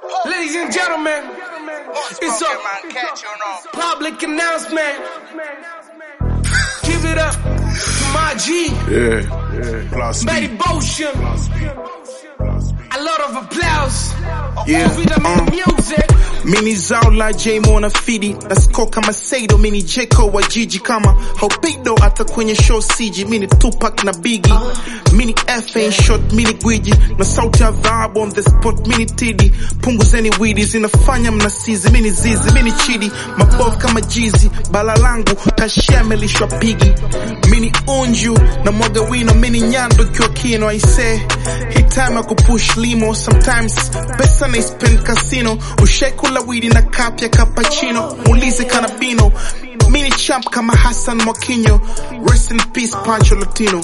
Ladies and gentlemen, it's a public announcement. Give it up to my G. Betty Botion. A lot of applause. Music. Mini zao la J-Mo na Fidi naskoka Maseido, mini Jeko wa jiji kama Hopedo hata kwenye show CG, mini Tupac na Biggie, mini F ain't short, mini gwiji na sauti ya dhahabu on the spot, mini Tidi, punguzeni widi zinafanya mnasizi, mini Zizi, mini Chidi, mabovu kama Jizi, bala langu kashia melishwa pigi, mini Unju na mwaga wino, mini Nyando kiwa kino. I say hit time ya kupush limo, sometimes pesa na spend casino, ushekula widi na kapya cappuccino, mulize kanabino, mini champ kama Hassan Mwakinyo, rest in peace Pancho Latino.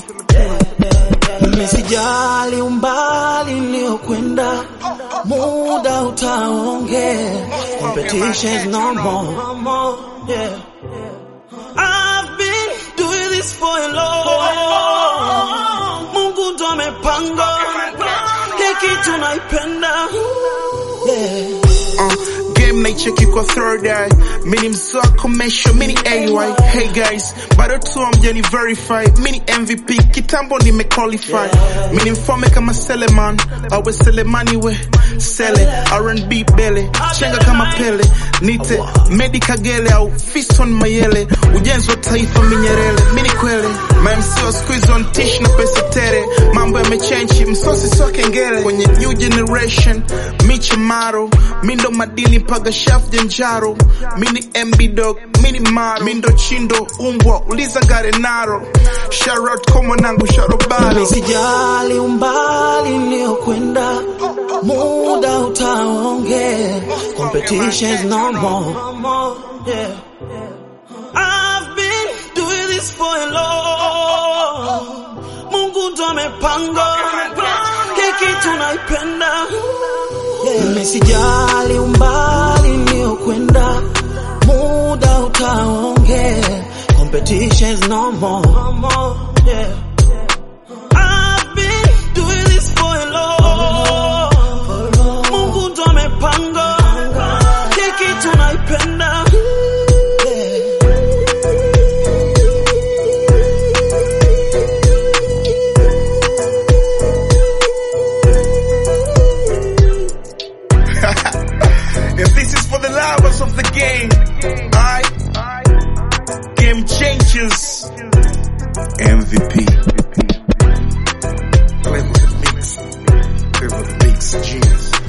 Mesijali umbali niliokwenda, muda utaongea, competition's no more, yeah. I've been doing this for a long, Mungu ndo amepanga, hiki tunaipenda, yeah. Game naicheki kwa third eye, mini mzoa komesho, mini AY. Hey guys, bado tu amjani verify, mini MVP, kitambo nime qualify, mini mfome kama Seleman, awe Selemani we Sele, R&B Bele, chenga kama Pele, nite Medi Kagele au Fiston Mayele, ujenzi wa taifa Minyerele, mini Kwele, MMC squeeze on tish na pesa tere, mambo ya mechenchi, msosi soke ngele, kwenye new generation, Miche Maro, mindo madili paga chef Janjaro, mini MB Dog, mini Maro, mindo Chindo, Umbwa, uliza Garenaro, Sharot Komo nangu Sharobaro. Mesijali umbali niliokwenda, muda utaongea, competition's no more, yeah. I've been doing this for a long, Mungu ndo amepanga, hiki tunaipenda, yeah. Mesijali umbali niliokwenda, muda utaongea, competition's no more, yeah. I've been doing this for a long, Mungu ndo amepanga, hiki tunaipenda, yeah. If this is for the lovers of the game, game changes. MVP. Clever the mix, genius.